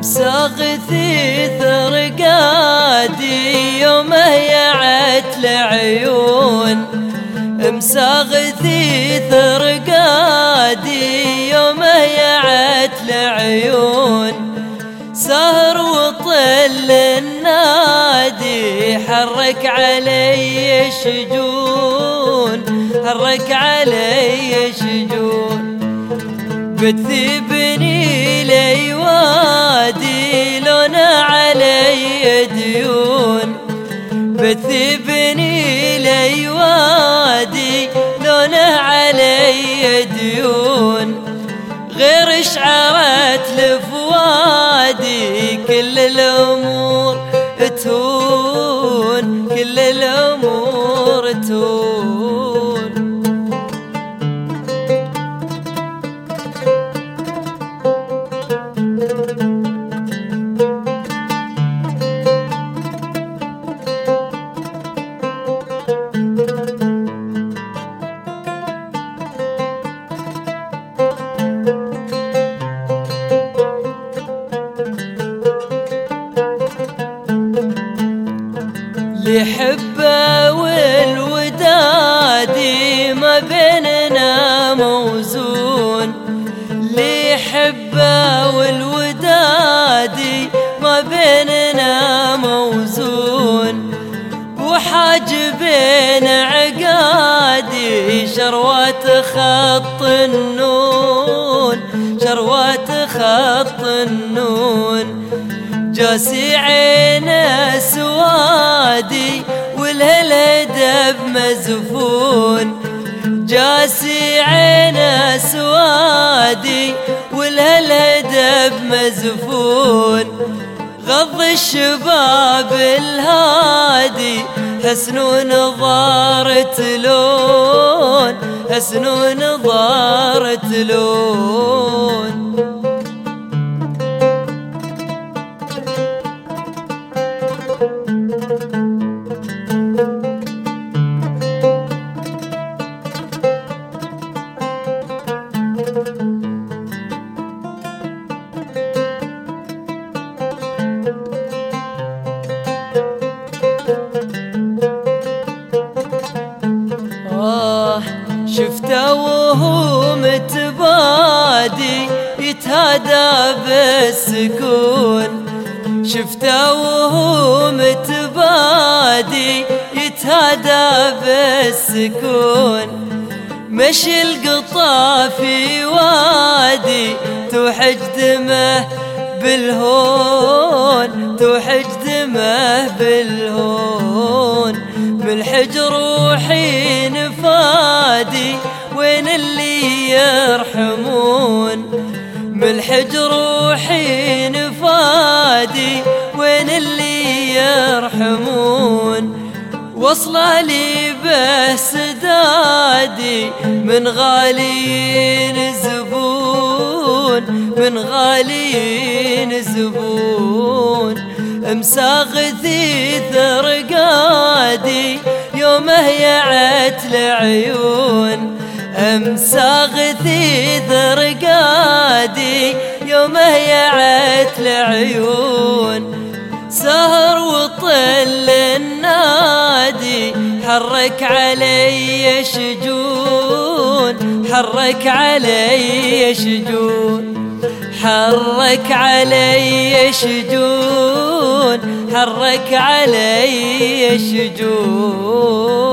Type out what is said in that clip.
مساغثي ثرقادي يومه يعت العيون، مساغثي ثرقادي يومه يعت العيون، سهر وطل النادي حرك علي شجون، حرك علي شجون، بتثيبني لي وادي لونا علي ديون، بتثيبني لي وادي لونا علي ديون، غير شعرت لفوادي كل الأمور تهون، كل الأمور تهون. لحبه والودادي ما بيننا موزون، لحبه والودادي ما بيننا موزون، وحاجبين عقادي شروات خط النون، شروات خط النون، جاسي عينه سوادي والهالهدب مزفون، جاسي عينه سوادي والهالهدب مزفون، غض الشباب الهادي حسن ونظارة لون، حسن ونظارة لون. شفته وهو متبادي يتهادى بالسكون، شفته وهو متبادي يتهادى بالسكون، مشي القطا في وادي توحج دمه بالهون، توحج دمه بالهون، بالحج روحي نفادي وين اللي يرحمون، بالحج روحي نفادي وين اللي يرحمون، وصله لي بسدادي من غالين زبون، من غالين زبون، مساغثي ثرقادي يومه يعت العيون، مساغثي ثرقادي يومه يعت العيون، سهر وطل النادي حرك علي شجون، حرك علي شجون، حرك علي شجون، حرك علي شجون.